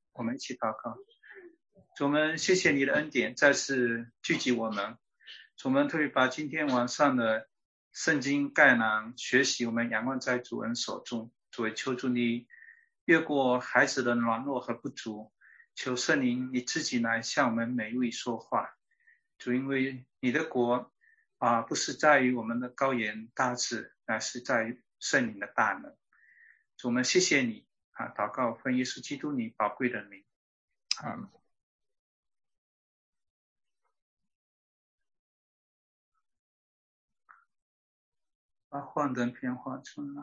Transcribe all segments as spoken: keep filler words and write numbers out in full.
我们一起祷告。主，我们谢谢你的恩典，再次聚集我们。主，我们特别把今天晚上的圣经概览学习，我们仰望在主恩手中。主，求主你越过孩子的软弱和不足，求圣灵你自己来向我们每一位说话。主，因为你的国啊，不是在于我们的高言大志，乃是在于圣灵的大能。主，我们谢谢你啊！祷告奉耶稣基督你宝贵的名，阿们。把幻灯片画出来。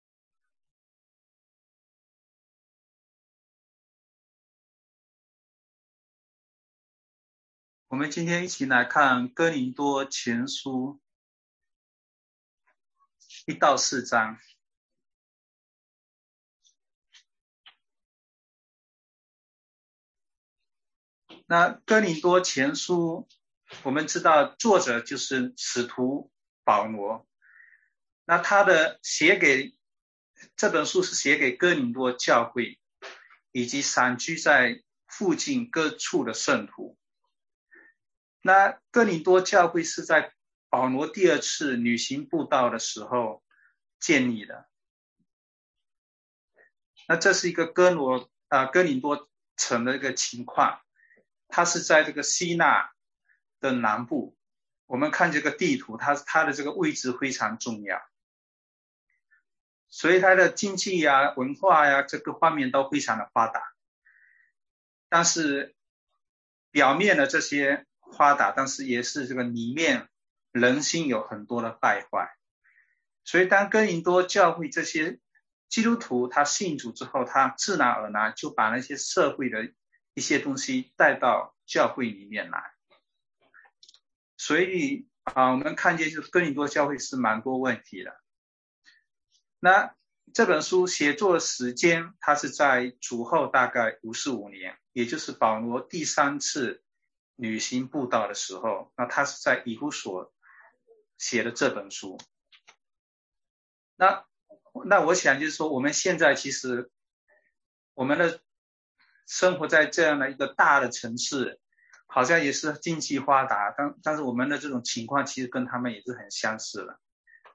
我们今天一起来看哥林多前书一到四章。那哥林多前书，我们知道作者就是使徒保罗。那他的写给这本书是写给哥林多教会以及散居在附近各处的圣徒。那哥林多教会是在保罗第二次旅行布道的时候建立的。那这是一个哥罗呃哥林多城的一个情况，它是在这个希腊的南部。我们看这个地图，它它的这个位置非常重要，所以它的经济啊、文化呀、啊、这个方面都非常的发达。但是表面的这些发达，但是也是这个里面人心有很多的败坏。所以当哥林多教会这些基督徒他信主之后，他自然而然就把那些社会的一些东西带到教会里面来。所以啊，我们看见就是哥林多教会是蛮多问题的。那这本书写作时间，它是在主后大概五十五年，也就是保罗第三次旅行布道的时候，那他是在以弗所写的这本书。那那我想就是说，我们现在其实我们的生活在这样的一个大的城市，好像也是经济发达，但但是我们的这种情况其实跟他们也是很相似的。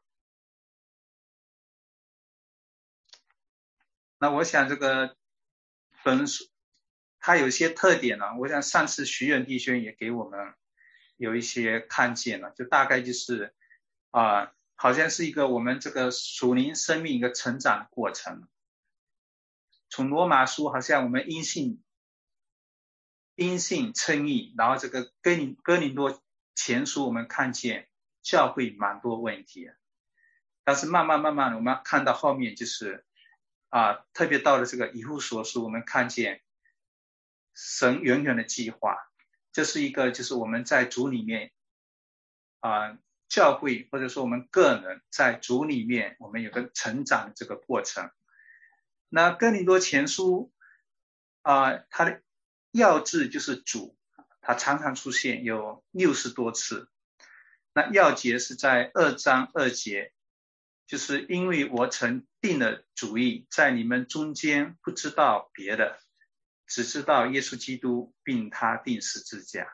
那我想这个本书它有一些特点呢，我想上次徐远弟兄也给我们有一些看见了，就大概就是啊、呃，好像是一个我们这个属灵生命一个成长的过程。从罗马书好像我们因信因信称义，然后这个哥林哥林多前书我们看见教会蛮多问题，但是慢慢慢慢我们看到后面就是啊，特别到了这个以弗所书，我们看见神远远的计划，这是一个就是我们在主里面啊，教会或者说我们个人在主里面我们有个成长的这个过程。那哥林多前书啊、呃，它的要字就是主，它常常出现有六十多次。那要节是在二章二节，就是因为我曾定了主意，在你们中间不知道别的，只知道耶稣基督并他钉十字架。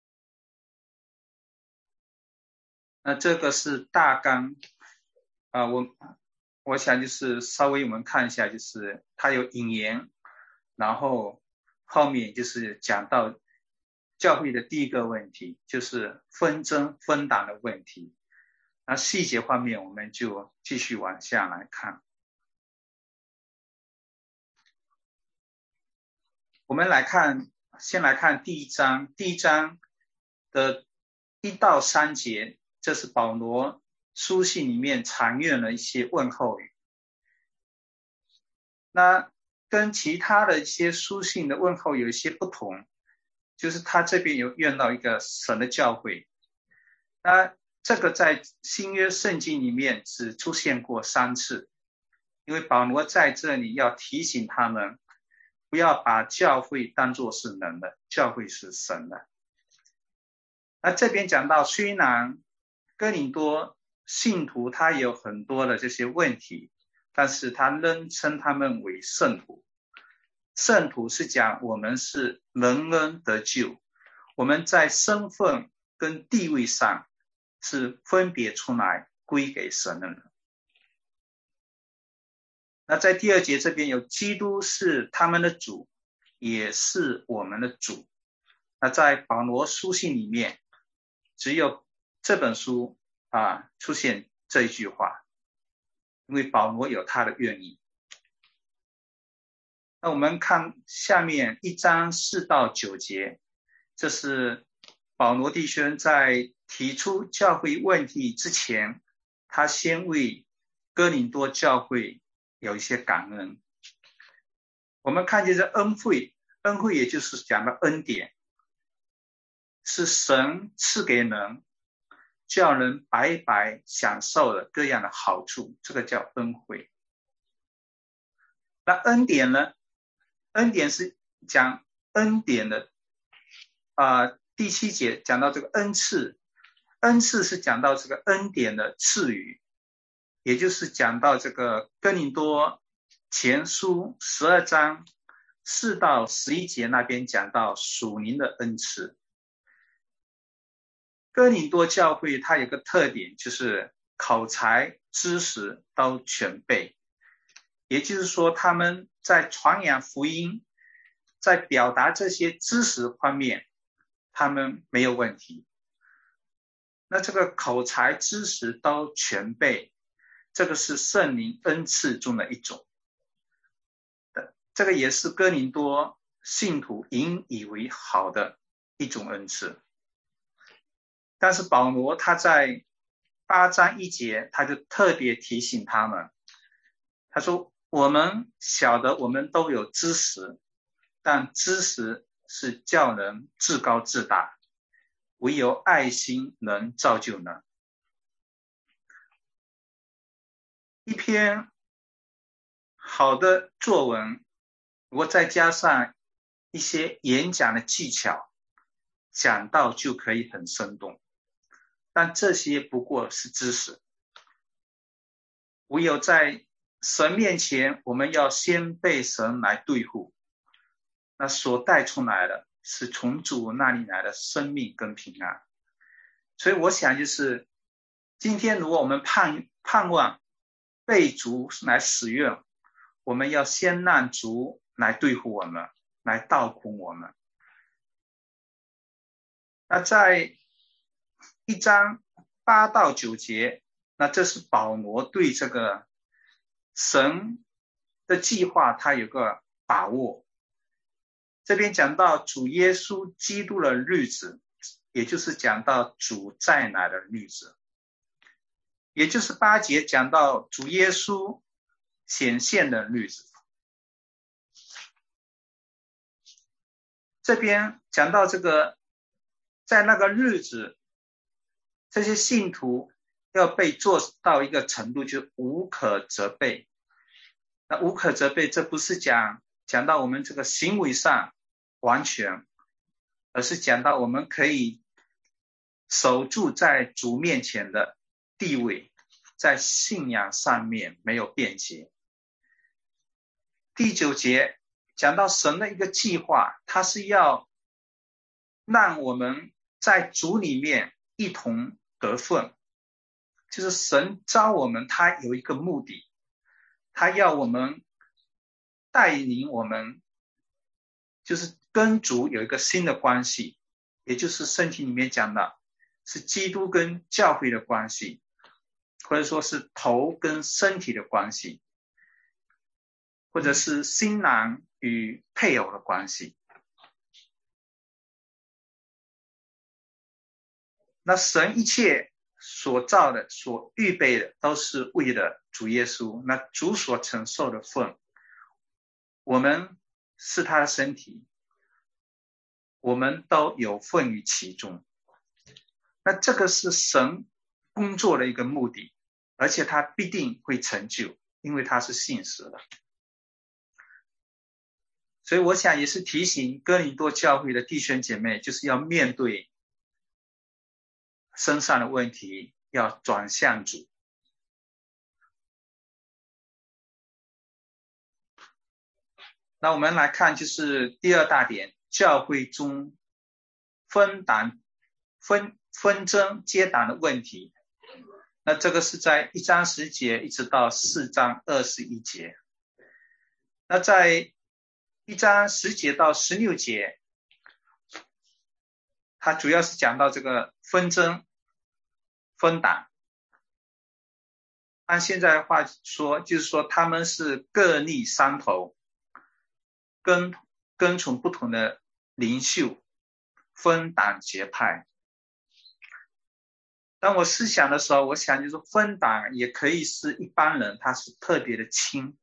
那这个是大纲啊、呃，我我想就是稍微我们看一下，就是它有引言，然后后面就是讲到教会的第一个问题，就是纷争分党的问题。那细节方面我们就继续往下来看。我们来看，先来看第一章，第一章的一到三节，这是保罗书信里面常用的一些问候语。那跟其他的一些书信的问候有一些不同，就是他这边有用到一个神的教诲。那这个在新约圣经里面只出现过三次，因为保罗在这里要提醒他们不要把教会当作是人的，教会是神的。那这边讲到，虽然哥林多信徒他有很多的这些问题，但是他仍称他们为圣徒。 圣徒是讲我们是蒙恩得救，我们在身份跟地位上是分别出来归给神的人。那在第二节这边有基督是他们的主，也是我们的主。那在保罗书信里面，只有这本书啊出现这一句话，因为保罗有他的愿意。那我们看下面一章四到九节，这是保罗弟兄在提出教会问题之前，他先为哥林多教会有一些感恩。我们看见这恩惠，恩惠也就是讲的恩典，是神赐给人，叫人白白享受了各样的好处，这个叫恩惠。那恩典呢？恩典是讲恩典的啊、呃，第七节讲到这个恩赐，恩赐是讲到这个恩典的赐予，也就是讲到这个哥林多前书十二章四到十一节那边讲到属灵的恩赐。哥林多教会它有个特点，就是口才知识都全备，也就是说他们在传扬福音，在表达这些知识方面他们没有问题。那这个口才知识都全备，这个是圣灵恩赐中的一种，这个也是哥林多信徒引以为好的一种恩赐。但是保罗他在八章一节他就特别提醒他们，他说我们晓得我们都有知识，但知识是叫人自高自大，唯有爱心能造就人。一篇好的作文，如果再加上一些演讲的技巧，讲到就可以很生动，但这些不过是知识。唯有在神面前，我们要先被神来对付，那所带出来的是从主那里来的生命跟平安。所以我想就是今天如果我们盼盼望被主来使用，我们要先让主来对付我们，来倒空我们。那在一章八到九节，那这是保罗对这个神的计划他有个把握。这边讲到主耶稣基督的日子，也就是讲到主再来的日子，也就是八节讲到主耶稣显现的日子。这边讲到这个在那个日子，这些信徒要被做到一个程度，就无可责备。那无可责备，这不是讲讲到我们这个行为上完全，而是讲到我们可以守住在主面前的地位，在信仰上面没有变节。第九节讲到神的一个计划，他是要让我们在主里面一同得份，就是神召我们，他有一个目的，他要我们带领我们，就是跟主有一个新的关系，也就是圣经里面讲的是基督跟教会的关系，或者说是头跟身体的关系，或者是新郎与配偶的关系。那神一切所造的所预备的都是为了主耶稣，那主所承受的份，我们是他的身体，我们都有份于其中。那这个是神工作的一个目的，而且他必定会成就，因为他是信实的。所以我想也是提醒哥林多教会的弟兄姐妹，就是要面对身上的问题，要转向主。 那我们来看，就是第二大点，教会中分党、分纷争、结党的问题。那这个是在一章十节一直到四章二十一节。那在一章十节到十六节，它主要是讲到这个纷争、分党。按现在的话说，就是说他们是各立山头，跟跟从不同的领袖，分党结派。当我思想的时候，我想就是分党也可以是一般人，他是特别的亲。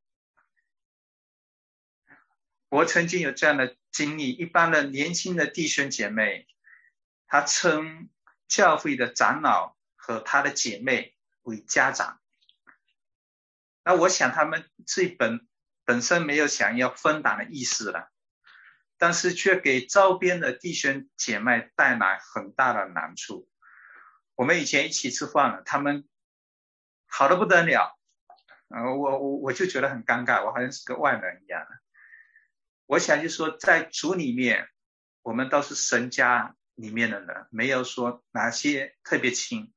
我曾经有这样的经历，一般的年轻的弟兄姐妹，他称教会的长老和他的姐妹为家长。那我想他们这本本身没有想要分党的意思了，但是却给周边的弟兄姐妹带来很大的难处。我们以前一起吃饭了，他们好得不得了，呃、我我我就觉得很尴尬，我好像是个外人一样。我想就说在主里面，我们都是神家里面的人，没有说哪些特别亲。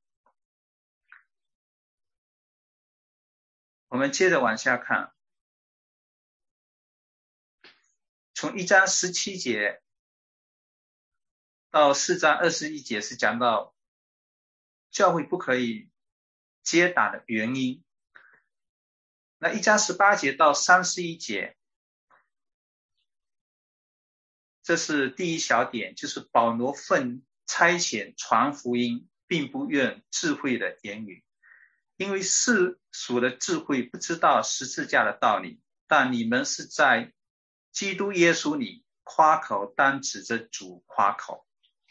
我们接着往下看，从一章十七节到四章二十一节是讲到教会不可以结党的原因。那一章十八节到三十一节，这是第一小点，就是保罗奉差遣传福音，并不愿智慧的言语，因为世俗的智慧不知道十字架的道理，但你们是在基督耶稣里夸口，当指着主夸口。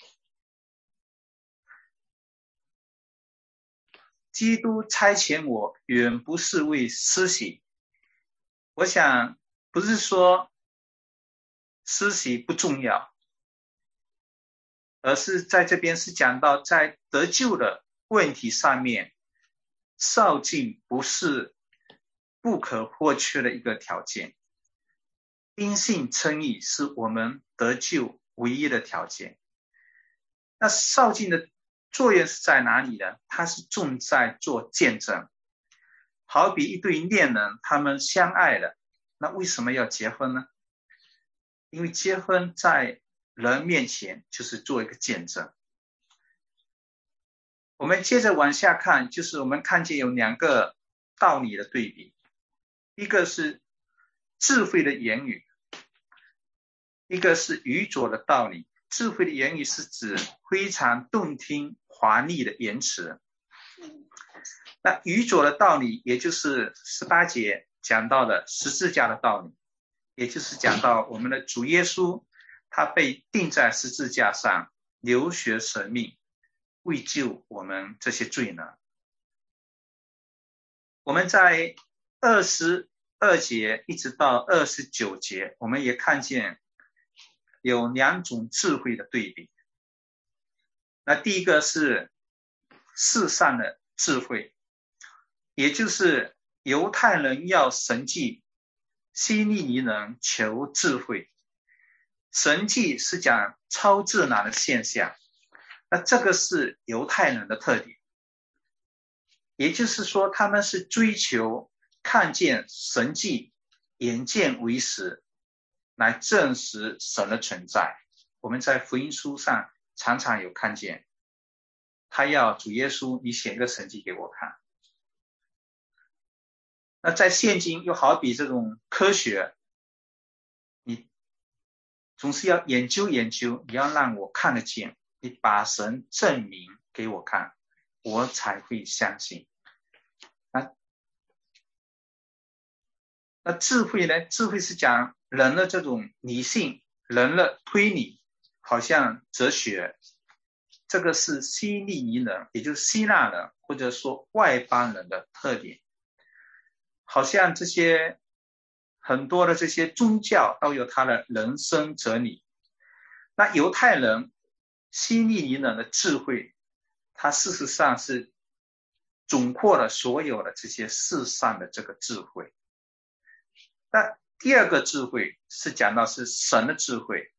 基督差遣我，远不是为施洗。我想不是说施洗不重要，而是在这边是讲到在得救的问题上面，受浸不是不可或缺的一个条件，因信称义是我们得救唯一的条件。那受浸的作用是在哪里呢？它是重在做见证，好比一对恋人，他们相爱了，那为什么要结婚呢？因为结婚在人面前就是做一个见证。我们接着往下看，就是我们看见有两个道理的对比，一个是智慧的言语，一个是愚拙的道理。智慧的言语是指非常动听华丽的言辞，那愚拙的道理也就是十八节讲到的十字架的道理，也就是讲到我们的主耶稣，他被钉在十字架上，流血舍命，为救我们这些罪人。我们在二十二节一直到二十九节，我们也看见有两种智慧的对比。那第一个是世上的智慧，也就是犹太人要神迹，希利尼人求智慧。神迹是讲超自然的现象，那这个是犹太人的特点，也就是说他们是追求看见神迹，眼见为实，来证实神的存在。我们在福音书上常常有看见，他要主耶稣你显个神迹给我看。那在现今又好比这种科学，你总是要研究研究，你要让我看得见，你把神证明给我看，我才会相信。那那智慧呢？智慧是讲人的这种理性，人的推理，好像哲学。这个是希利尼人，也就是希腊人或者说外邦人的特点。好像这些很多的这些宗教都有它的人生哲理。那犹太人希利尼人的智慧，它事实上是总括了所有的这些世上的这个智慧。那第二个智慧是讲到是神的智慧，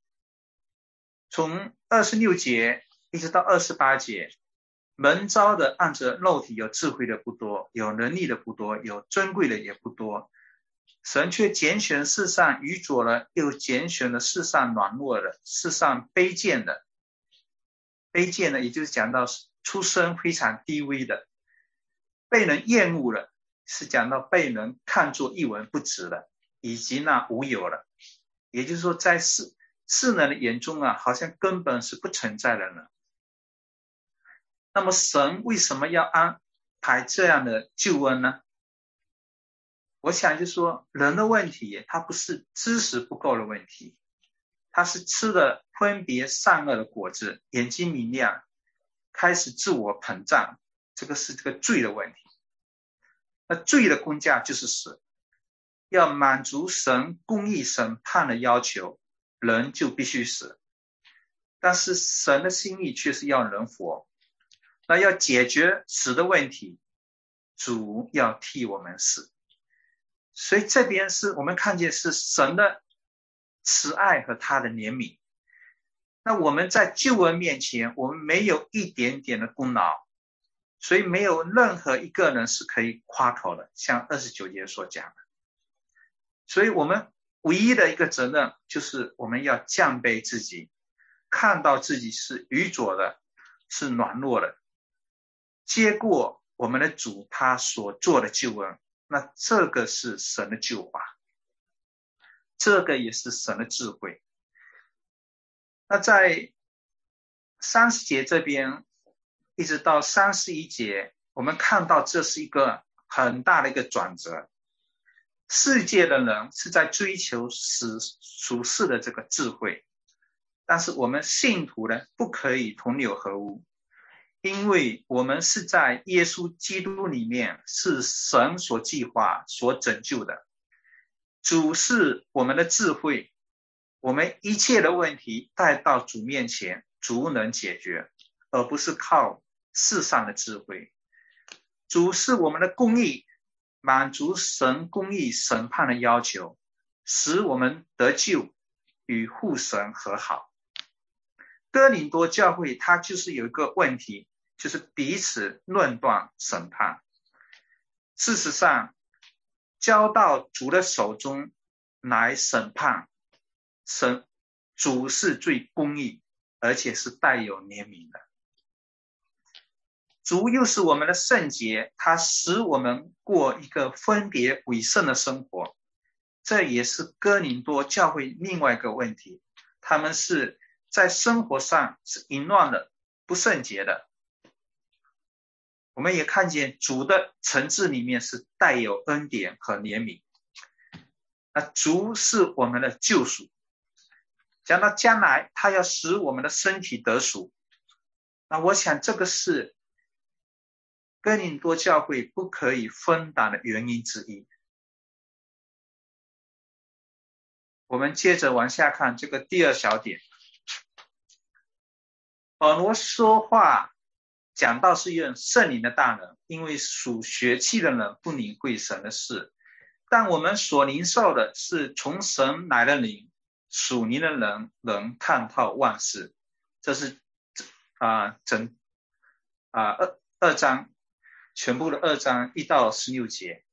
从二十六节一直到二十八节，蒙召的按着肉体有智慧的不多，有能力的不多，有尊贵的也不多，神却拣选世上愚拙的，又拣选了世上软弱的，世上卑贱的。卑贱的也就是讲到出身非常低微的，被人厌恶的是讲到被人看作一文不值的，以及那无有的，也就是说在世世人的眼中啊，好像根本是不存在的人。那么神为什么要安排这样的救恩呢？我想就说人的问题，它不是知识不够的问题，它是吃了分别善恶的果子，眼睛明亮，开始自我膨胀，这个是这个罪的问题。那罪的工价就是死，要满足神公义审判的要求，人就必须死。但是神的心意却是要人活，那要解决死的问题，主要替我们死。所以这边是我们看见是神的慈爱和他的怜悯。那我们在救恩面前，我们没有一点点的功劳，所以没有任何一个人是可以夸口的，像二十九节所讲的。所以我们唯一的一个责任就是我们要降卑自己，看到自己是愚拙的，是软弱的，接过我们的主他所做的救恩。那这个是神的救法，这个也是神的智慧。那在三十节这边一直到三十一节，我们看到这是一个很大的一个转折。世界的人是在追求死属世的这个智慧，但是我们信徒呢，不可以同流合污，因为我们是在耶稣基督里面，是神所计划所拯救的。主是我们的智慧，我们一切的问题带到主面前，主能解决，而不是靠世上的智慧。主是我们的公义，满足神公义审判的要求，使我们得救，与父神和好。哥林多教会它就是有一个问题，就是彼此论断审判。事实上，交到主的手中来审判，神主是最公义，而且是带有怜悯的。主又是我们的圣洁，他使我们过一个分别为圣的生活。这也是哥林多教会另外一个问题，他们是在生活上是淫乱的，不圣洁的。我们也看见主的层次里面是带有恩典和怜悯。那主是我们的救赎，讲到将来他要使我们的身体得赎，那我想这个是哥林多教会不可以分党的原因之一。我们接着往下看这个第二小点，保罗说话讲到是用圣灵的大能，因为属血气的人不领会神的事，但我们所领受的是从神来的灵，属灵的人能看透万事。这是啊、呃、整啊、呃、二二章全部的二章一到十六节。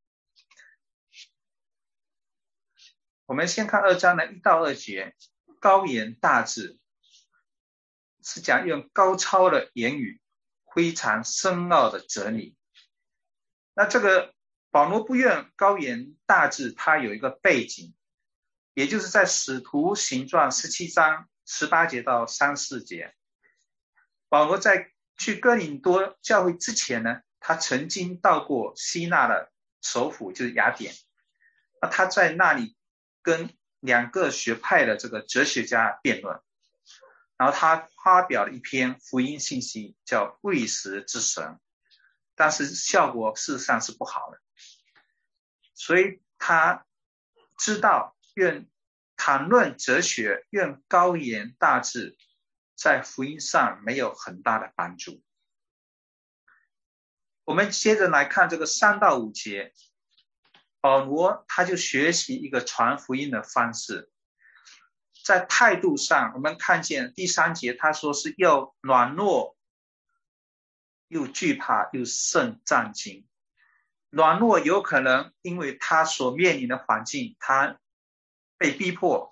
我们先看二章的一到二节，高言大志是讲用高超的言语，非常深奥的哲理。那这个保罗不愿高言大志，它有一个背景，也就是在使徒行传十七章十八节到三十四节。保罗在去哥林多教会之前呢，他曾经到过希腊的首府，就是雅典。那他在那里跟两个学派的这个哲学家辩论，然后他发表了一篇福音信息，叫未识之神，但是效果事实上是不好的。所以他知道愿谈论哲学，愿高言大志，在福音上没有很大的帮助。我们接着来看这个三到五节， 保罗他就学习一个传福音的方式。在态度上，我们看见第三节他说是要软弱，又惧怕，又甚战兢。软弱有可能因为他所面临的环境，他被逼迫，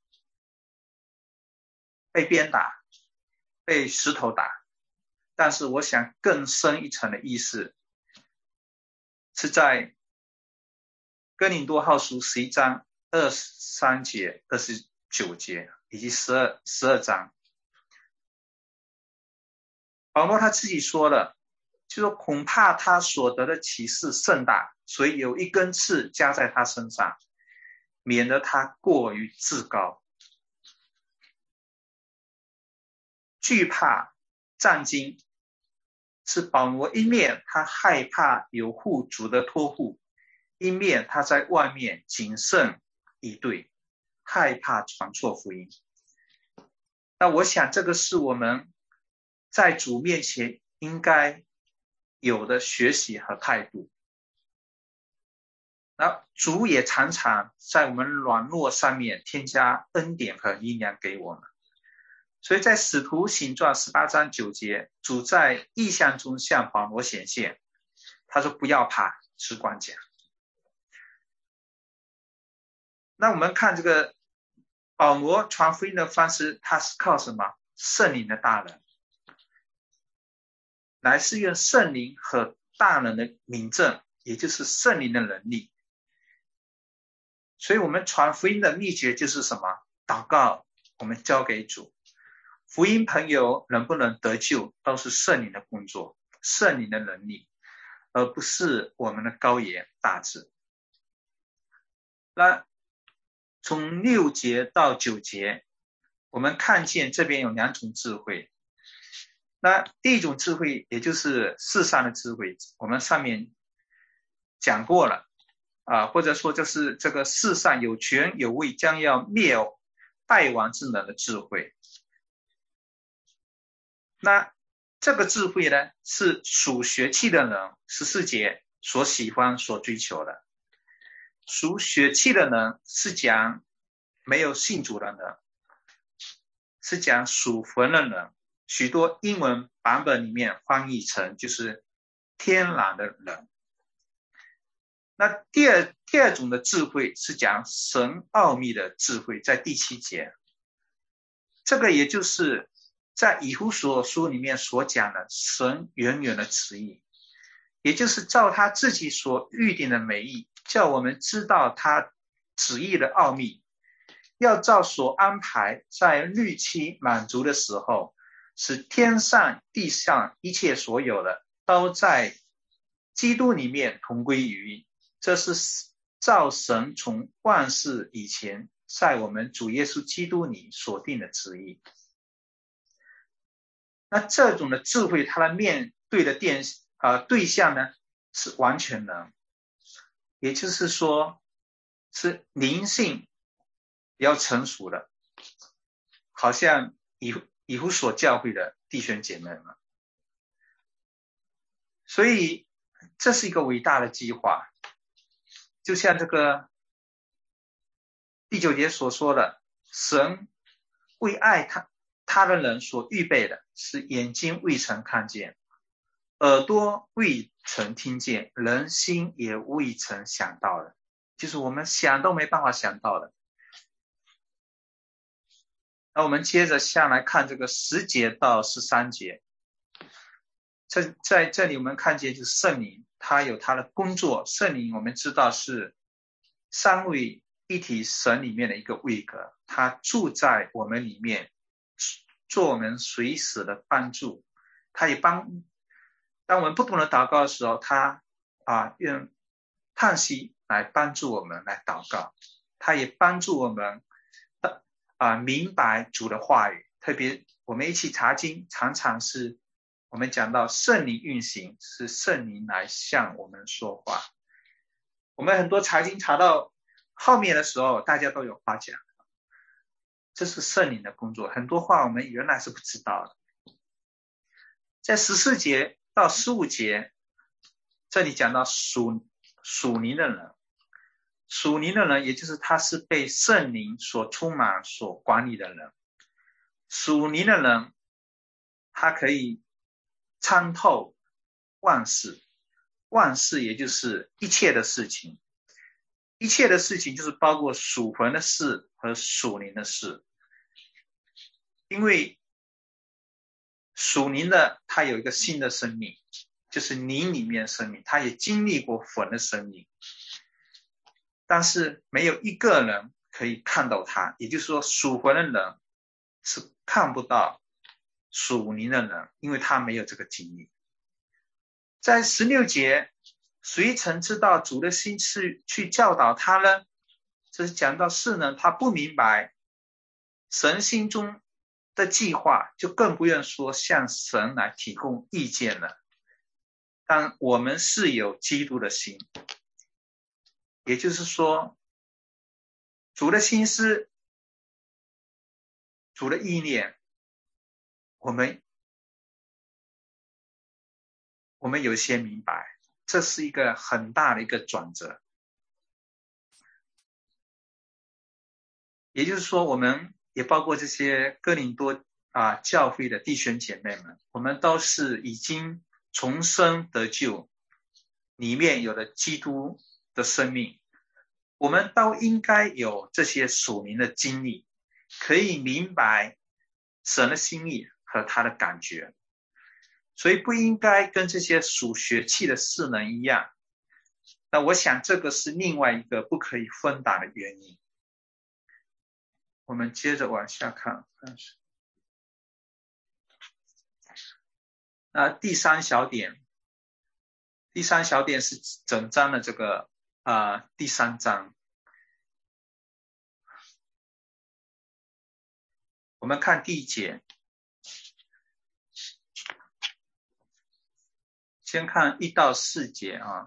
被鞭打，被石头打。但是我想更深一层的意思是在哥林多后书十一章二十三节、二十九节以及十二、十二章。保罗他自己说了，就说恐怕他所得的启示甚大，所以有一根刺加在他身上，免得他过于自高。惧怕、战兢是保罗一面他害怕有户主的托付，一面他在外面谨慎以对，害怕传错福音。那我想这个是我们在主面前应该有的学习和态度。那主也常常在我们软弱上面添加恩典和力量给我们。所以在使徒行传十八章九节，主在异象中向保罗显现，他说不要怕，只管讲。那我们看这个保罗传福音的方式，他是靠什么？圣灵的大能，乃是用圣灵和大能的明证，也就是圣灵的能力。所以我们传福音的秘诀就是什么？祷告，我们交给主。福音朋友能不能得救，都是圣灵的工作，圣灵的能力，而不是我们的高言大志。那从六节到九节，我们看见这边有两种智慧。那第一种智慧，也就是世上的智慧，我们上面讲过了啊，或者说就是这个世上有权有位将要灭败亡之人的智慧。那这个智慧呢，是属血气的人，十四节所喜欢所追求的。属血气的人是讲没有信主的人，是讲属魂的人，许多英文版本里面翻译成就是天然的人。那第二第二种的智慧是讲神奥秘的智慧，在第七节，这个也就是在以弗所书里面所讲的神远远的旨意，也就是照他自己所预定的美意，叫我们知道他旨意的奥秘，要照所安排在日期满足的时候，使天上地上一切所有的都在基督里面同归于一。这是照神从万世以前在我们主耶稣基督里所定的旨意。那这种的智慧，它的面对的对、呃、对象呢，是完全人，也就是说是灵性比较成熟的，好像以以弗所教会的弟兄姐妹们。所以这是一个伟大的计划，就像这个第九节所说的，神为爱他他的人所预备的，是眼睛未曾看见，耳朵未曾听见，人心也未曾想到的，就是我们想都没办法想到的。那我们接着下来看这个十节到十三节，这在这里我们看见就是圣灵，他有他的工作。圣灵我们知道是三位一体神里面的一个位格，他住在我们里面，做我们随时的帮助。他也帮，当我们不懂得祷告的时候，他啊用叹息来帮助我们来祷告。他也帮助我们啊明白主的话语。特别我们一起查经，常常是我们讲到圣灵运行，是圣灵来向我们说话。我们很多查经查到后面的时候，大家都有话讲，这是圣灵的工作。很多话我们原来是不知道的。在十四节到十五节，这里讲到属属灵的人， 属灵的人，也就是他是被圣灵所充满、所管理的人。属灵的人，他可以参透万事，万事也就是一切的事情，一切的事情就是包括属魂的事和属灵的事。因为属灵的他有一个新的生命，就是灵里面生命，他也经历过魂的生命，但是没有一个人可以看到他，也就是说属魂的人是看不到属灵的人，因为他没有这个经历。在十六节，谁曾知道主的心是去教导他呢？这是讲到是呢，他不明白神心中的计划，就更不愿说向神来提供意见了。但我们是有基督的心，也就是说主的心思，主的意念，我们我们有些明白，这是一个很大的一个转折。也就是说，我们也包括这些哥林多啊教会的弟兄姐妹们，我们都是已经重生得救，里面有了基督的生命，我们都应该有这些属灵的经历，可以明白神的心意和他的感觉，所以不应该跟这些属血气的世人一样。那我想这个是另外一个不可以分打的原因。我们接着往下看，那第三小点，第三小点是整章的这个啊、呃、第三章。我们看第一节，先看一到四节啊。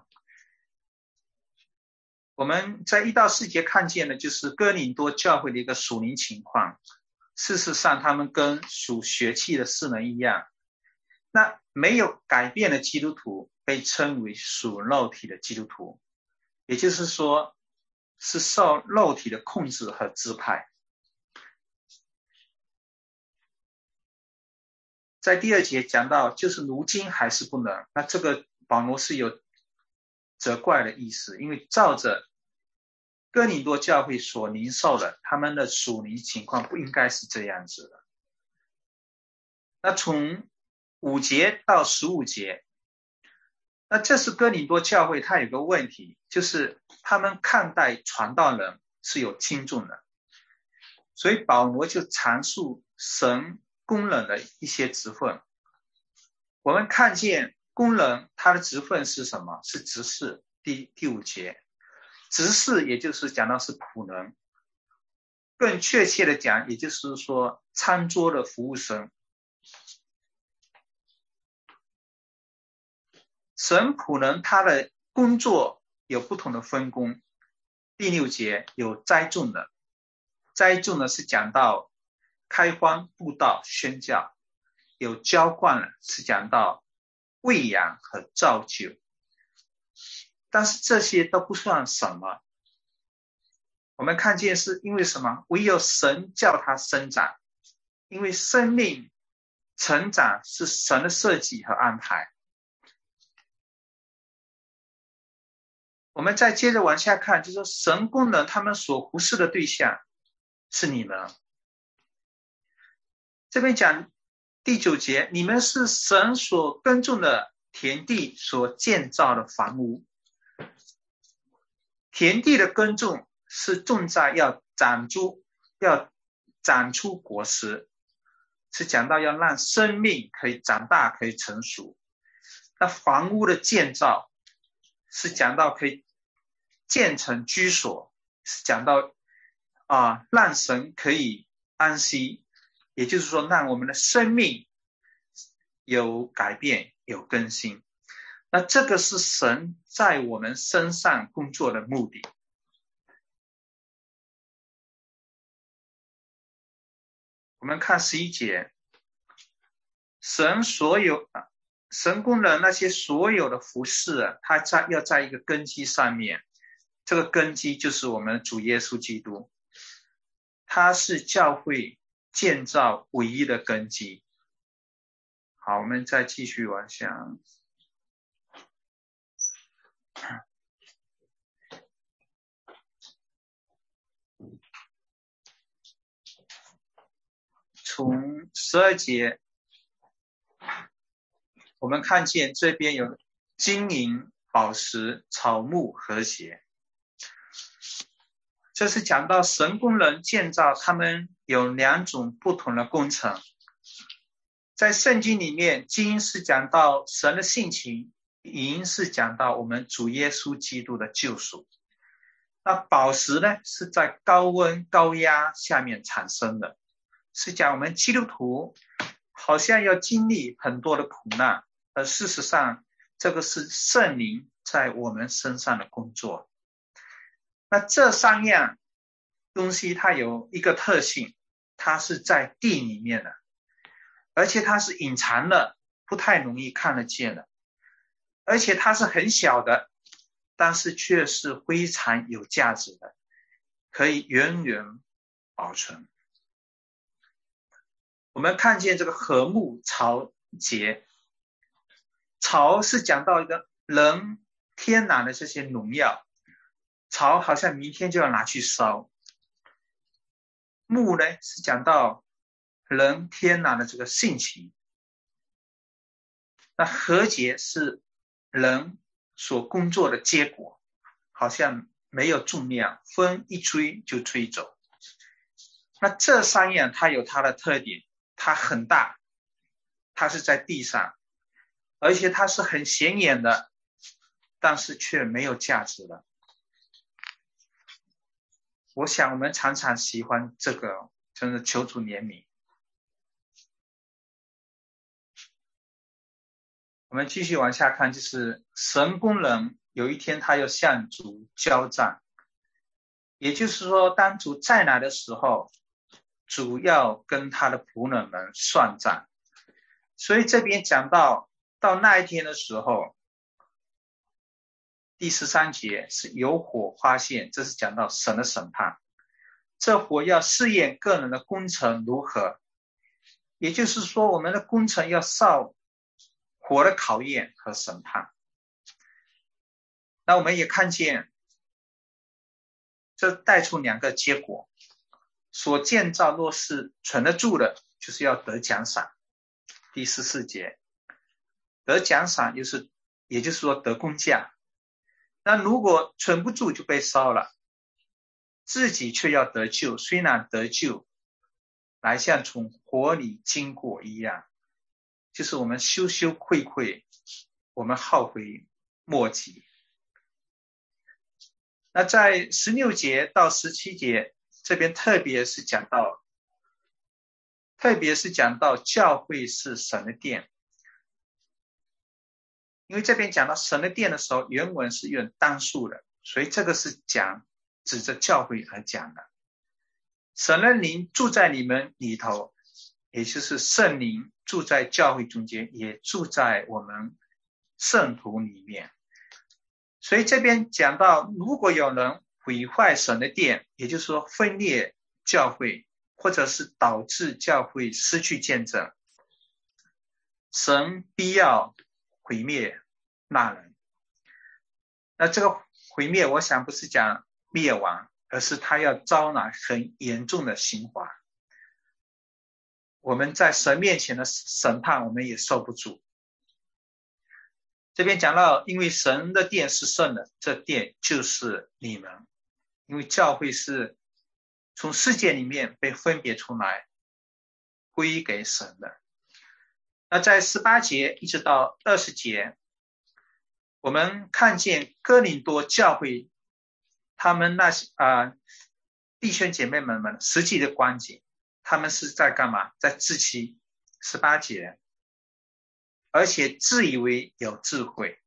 我们在一到四节看见的就是哥林多教会的一个属灵情况。事实上，他们跟属血气的世人一样。那没有改变的基督徒被称为属肉体的基督徒，也就是说，是受肉体的控制和支配。在第二节讲到，就是如今还是不能。那这个保罗是有责怪的意思，因为照着哥林多教会所领受的，他们的属灵情况不应该是这样子的。那从五节到十五节，那这是哥林多教会它有个问题，就是他们看待传道人是有轻重的，所以保罗就阐述神工人的一些职分。我们看见工人他的职分是什么？是执事。第第五节，执事也就是讲到是仆人，更确切的讲，也就是说餐桌的服务生。神仆人他的工作有不同的分工。第六节有栽种的，栽种的是讲到开荒布道宣教，有浇灌了是讲到喂养和造就。但是这些都不算什么，我们看见是因为什么？唯有神叫它生长，因为生命成长是神的设计和安排。我们再接着往下看，就是说神工人他们所忽视的对象是你们。这边讲第九节，你们是神所耕种的田地所建造的房屋。田地的耕种是种在要长出要长出果实，是讲到要让生命可以长大可以成熟。那房屋的建造是讲到可以建成居所，是讲到啊、呃，让神可以安息，也就是说让我们的生命有改变有更新。那这个是神在我们身上工作的目的。我们看十一节，神所有神工人那些所有的服事，他在要在一个根基上面， 这个根基就是我们主耶稣基督，他是教会建造唯一的根基。好，我们再继续往下。从十二节，我们看见这边有金银、宝石、草木和谐。这是讲到神工人建造，他们有两种不同的工程。在圣经里面，金是讲到神的性情，银是讲到我们主耶稣基督的救赎。那宝石呢，是在高温高压下面产生的，是讲我们基督徒好像要经历很多的苦难，而事实上这个是圣灵在我们身上的工作。那这三样东西它有一个特性，它是在地里面的，而且它是隐藏的，不太容易看得见的，而且它是很小的，但是却是非常有价值的，可以远远保存。我们看见这个和睦草节，草是讲到一个人天然的这些农药，草好像明天就要拿去烧。木呢是讲到人天然的这个性情。那和解是人所工作的结果，好像没有重量，风一吹就吹走。那这三样它有它的特点，它很大，它是在地上，而且它是很显眼的，但是却没有价值的。我想我们常常喜欢这个，真的求主怜悯。我们继续往下看，就是神工人有一天他要向主交账，也就是说当主再来的时候，主要跟他的仆人们算账。所以这边讲到到那一天的时候，第十三节是有火发现，这是讲到神的审判，这火要试验个人的工程如何，也就是说我们的工程要受火的考验和审判。那我们也看见这带出两个结果，所建造若是存得住的，就是要得奖赏。第十四节，得奖赏就是也就是说得工价。那如果存不住就被烧了，自己却要得救，虽然得救来像从火里经过一样，就是我们羞羞愧愧，我们后悔莫及。那在十六节到十七节这边特别是讲到特别是讲到教会是神的殿，因为这边讲到神的殿的时候，原文是用单数的，所以这个是讲指着教会而讲的。神的灵住在你们里头，也就是圣灵住在教会中间，也住在我们圣徒里面。所以这边讲到，如果有人毁坏神的殿，也就是说分裂教会，或者是导致教会失去见证，神必要毁灭那人。那这个毁灭，我想不是讲灭亡，而是他要招来很严重的刑罚。我们在神面前的审判，我们也受不住。这边讲到，因为神的殿是圣的，这殿就是你们。因为教会是从世界里面被分别出来，归给神的。那在十八节一直到二十节，我们看见哥林多教会他们那些啊、呃、弟兄姐妹们们实际的光景，他们是在干嘛？在自欺。十八节，而且自以为有智慧。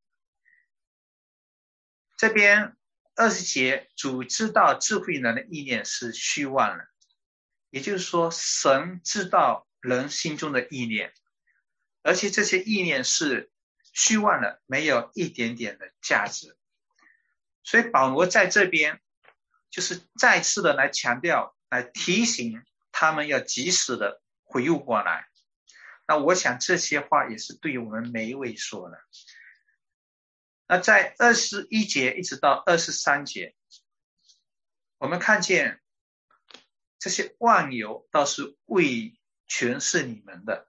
这边二十节，主知道智慧人的意念是虚妄的，也就是说神知道人心中的意念，而且这些意念是虚妄的，没有一点点的价值。 所以保罗在这边就是再次的来强调，来提醒他们要及时的回悟过来。那我想这些话也是对我们每一位说的。那在二十一节一直到二十三节，我们看见这些万有倒是为全是你们的。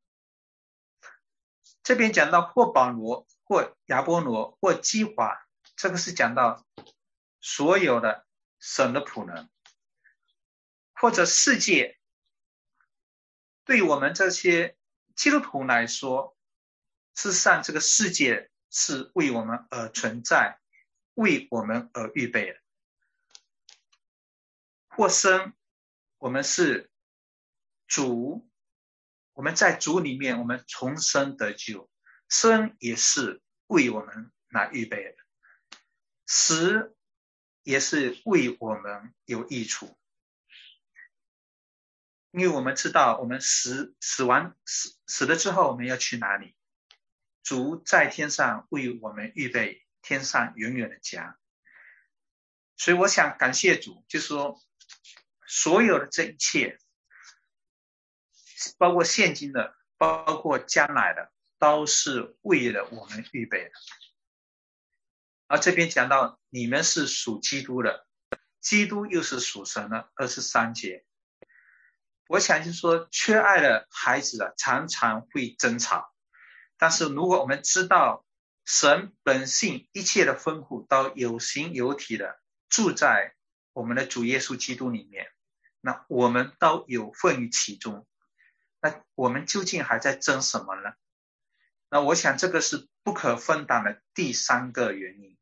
这边讲到或保罗或亚波罗或基华，这个是讲到所有的神的仆人，或者世界。对我们这些基督徒来说，事实上这个世界是为我们而存在，为我们而预备的。或生，我们是主，我们在主里面我们重生得救，生也是为我们来预备的，死也是为我们有益处。因为我们知道我们死死完死死了之后我们要去哪里，主在天上为我们预备天上永远的家。所以我想感谢主，就是说所有的这一切，包括现今的包括将来的，都是为了我们预备的。而这边讲到你们是属基督的，基督又是属神的，二十三节。我想就是说缺爱的孩子啊，常常会争吵，但是如果我们知道神本性一切的丰富都有形有体的住在我们的主耶稣基督里面，那我们都有份于其中，那我们究竟还在争什么呢？那我想这个是不可分担的第三个原因。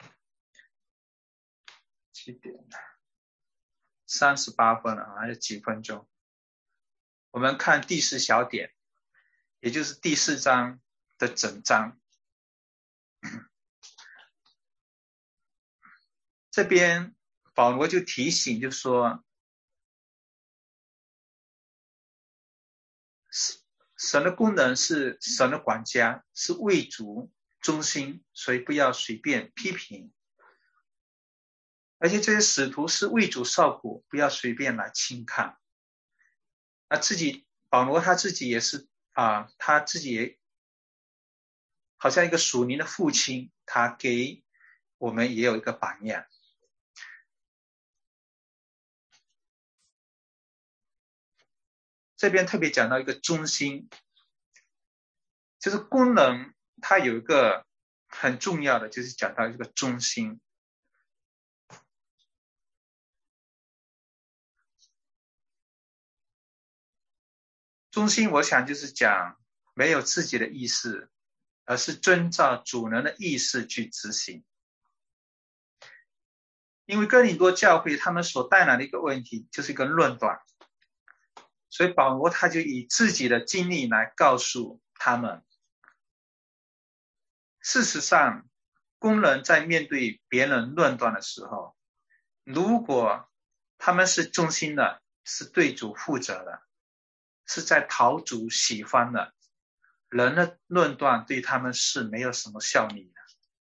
七点三十八分了，还有几分钟。我们看第四小点，也就是第四章的整章。这边保罗就提醒，就说神的功能是神的管家，是为主忠心，所以不要随便批评。而且这些使徒是为主受苦，不要随便来轻看。那自己保罗他自己也是啊，他自己也好像一个属灵的父亲，他给我们也有一个榜样。这边特别讲到一个忠心，就是功能它有一个很重要的，就是讲到一个忠心。忠心我想就是讲没有自己的意识，而是遵照主人的意识去执行。因为哥林多教会他们所带来的一个问题就是一个论断，所以保罗他就以自己的经历来告诉他们，事实上工人在面对别人论断的时候，如果他们是忠心的，是对主负责的，是在讨主喜欢的，人的论断对他们是没有什么效力的。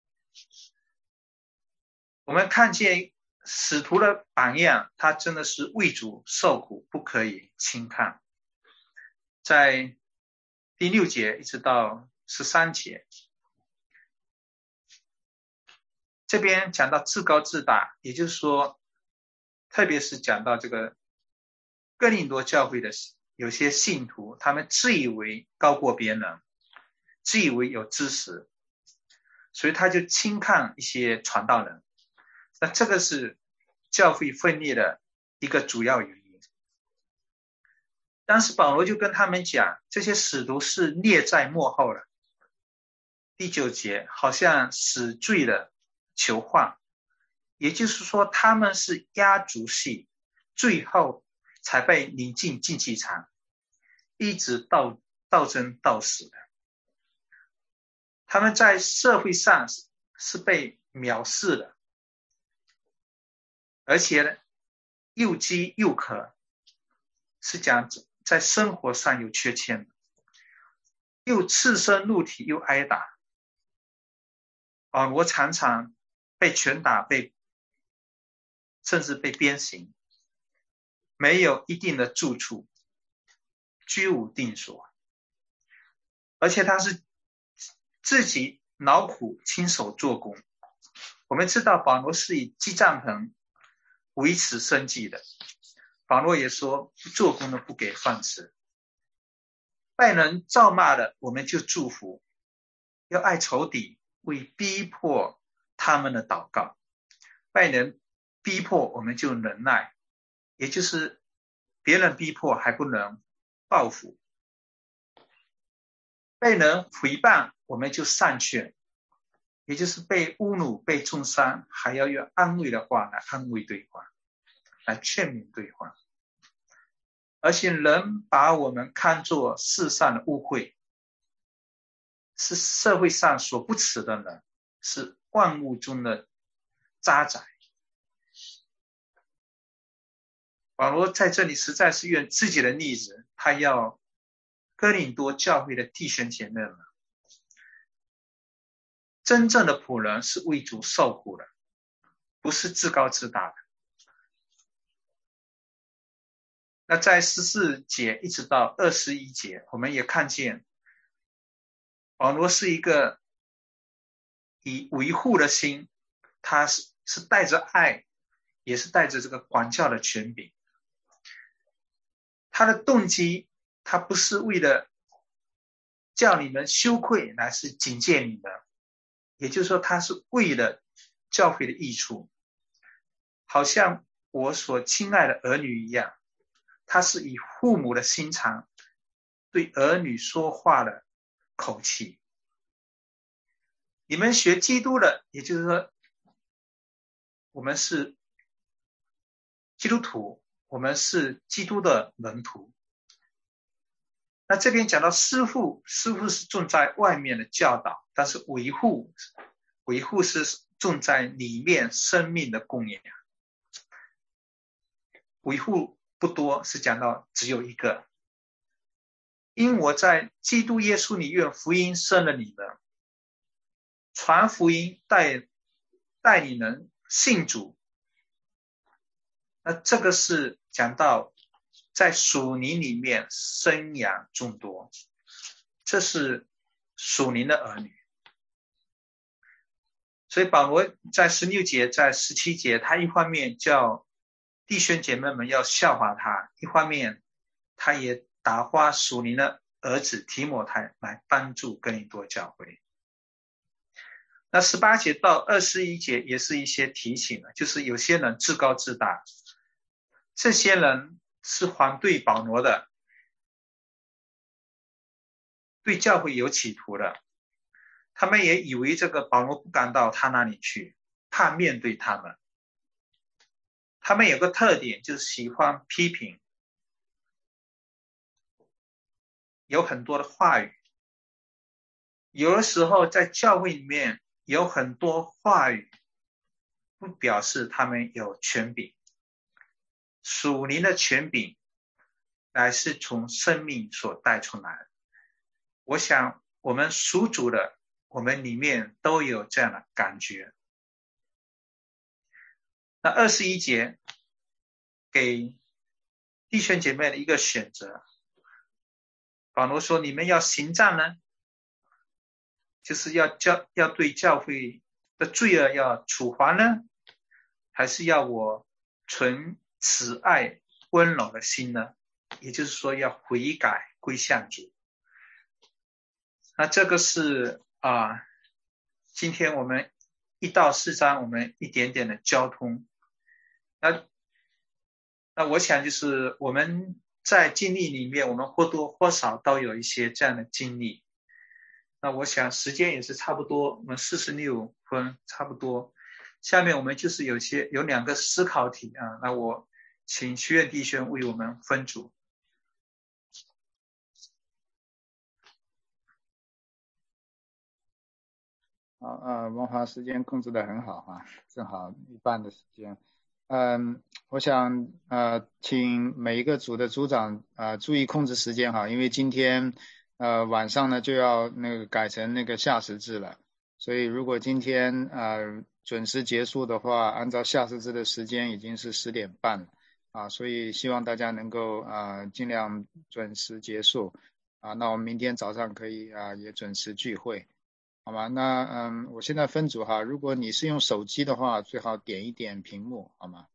我们看见使徒的榜样，他真的是为主受苦，不可以轻看。在第六节一直到十三节，这边讲到自高自大，也就是说特别是讲到这个哥林多教会的有些信徒，他们自以为高过别人，自以为有知识，所以他就轻看一些传道人。那这个是教会分裂的一个主要原因。当时保罗就跟他们讲，这些使徒是列在幕后的。第九节好像死罪的囚犯，也就是说他们是压轴戏，最后才被领进竞技场，一直到到争到死的。他们在社会上是被藐视的，而且呢又饥又渴，是讲在生活上有缺陷的，又赤身露体又挨打。保罗常常被拳打，被甚至被鞭刑，没有一定的住处，居无定所，而且他是自己劳苦亲手做工。我们知道保罗是以积帐篷维持生计的，保罗也说做工的不给饭吃。拜人咒骂的我们就祝福，要爱仇敌，为逼迫他们的祷告。拜人逼迫我们就忍耐，也就是别人逼迫还不能报复。被人诽谤我们就善劝，也就是被侮辱被重伤还要用安慰的话来安慰对方，来劝勉对方。而且人把我们看作世上的污秽，是社会上所不耻的人，是万物中的渣滓。保罗在这里实在是用自己的例子，他要哥林多教会的弟兄姐妹们，真正的仆人是为主受苦的，不是自高自大的。那在十四节一直到二十一节，我们也看见保罗是一个以维护的心，他是是带着爱，也是带着这个管教的权柄。他的动机，他不是为了叫你们羞愧，乃是警戒你们。也就是说，他是为了教会的益处，好像我所亲爱的儿女一样。他是以父母的心肠对儿女说话的口气。你们学基督的，也就是说我们是基督徒，我们是基督的门徒。那这边讲到师父，师父是重在外面的教导，但是维护维护是重在里面生命的供养。维护不多，是讲到只有一个。因我在基督耶稣里用福音生了你们，传福音带带你们信主。那这个是讲到在属灵里面生养众多，这是属灵的儿女。所以保罗在十六节在十七节，他一方面叫弟兄姐妹们要效法他，一方面他也打发属灵的儿子提摩太来帮助哥林多教会。那十八节到二十一节也是一些提醒了，就是有些人自高自大，这些人是反对保罗的，对教会有企图的。他们也以为这个保罗不敢到他那里去，怕面对他们。他们有个特点，就是喜欢批评，有很多的话语。有的时候在教会里面有很多话语，不表示他们有权柄。属灵的权柄乃是从生命所带出来的。我想我们属主的，我们里面都有这样的感觉。那二十一节给弟兄姐妹的一个选择，保罗说你们要行善呢，就是要教要对教会的罪恶要处罚呢，还是要我存慈爱温柔的心呢？也就是说要悔改归向主。那这个是啊、呃，今天我们一到四章我们一点点的交通。那那我想就是我们在经历里面，我们或多或少都有一些这样的经历。那我想时间也是差不多，我们四十六分差不多。下面我们就是有些有两个思考题啊，那我请学院弟兄为我们分组。 好，呃，文华时间控制得很好啊，正好一半的时间。嗯，我想呃，请每一个组的组长呃注意控制时间哈，因为今天呃晚上呢就要那个改成那个夏时制了，所以如果今天呃准时结束的话，按照夏时制的时间已经是十点半了啊，所以希望大家能够啊尽量准时结束啊。那我们明天早上可以啊也准时聚会，好吗？那嗯，我现在分组哈，如果你是用手机的话，最好点一点屏幕，好吗？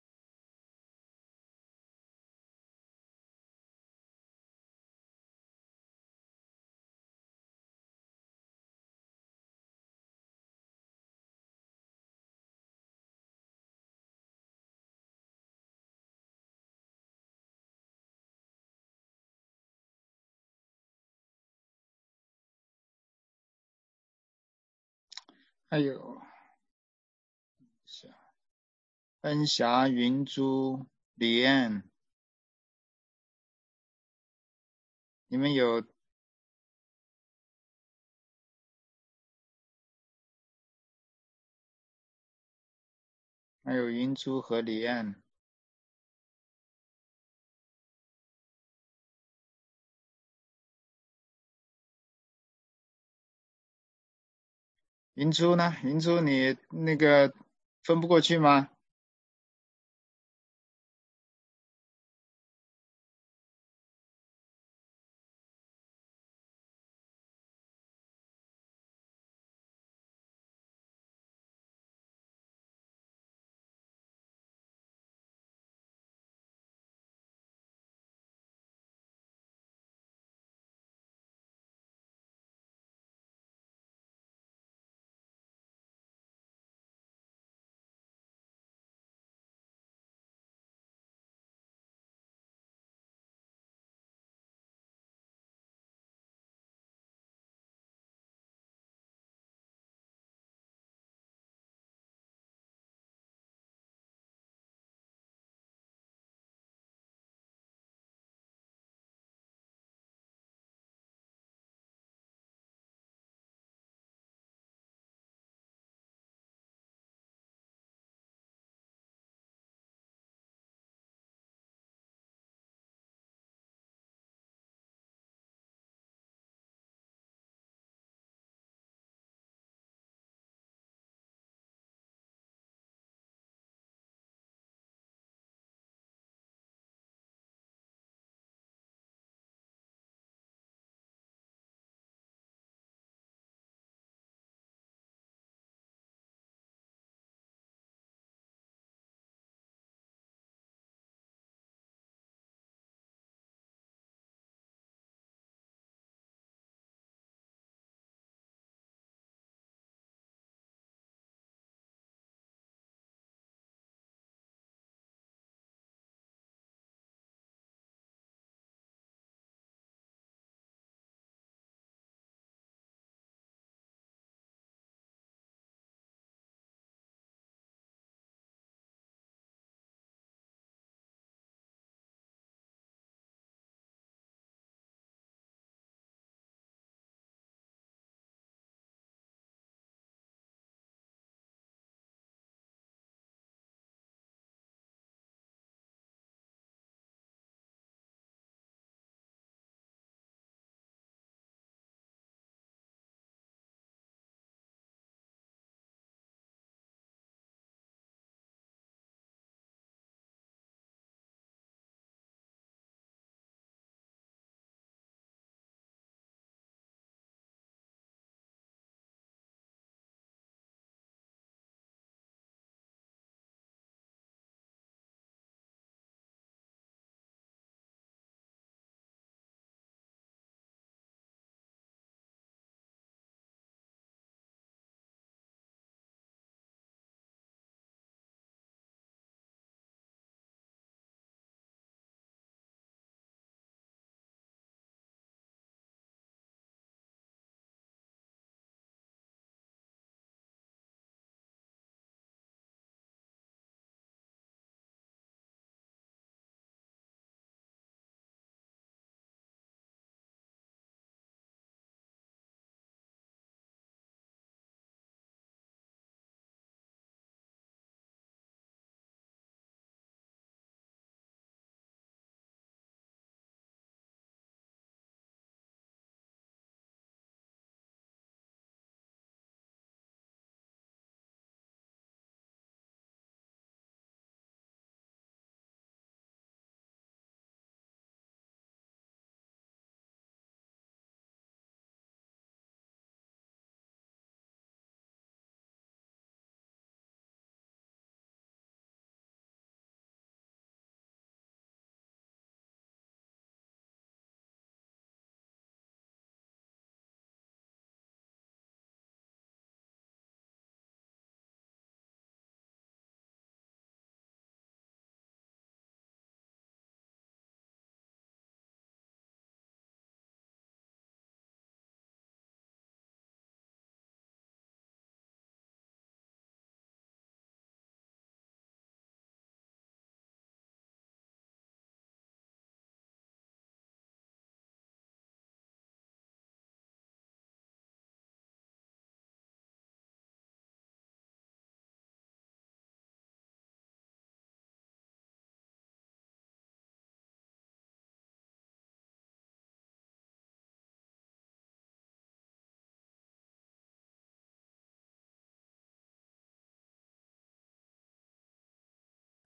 还有恩霞、云珠、李艳，你们有还有云珠和李艳。云珠呢？云珠你那个分不过去吗？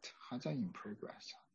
还在 in progress。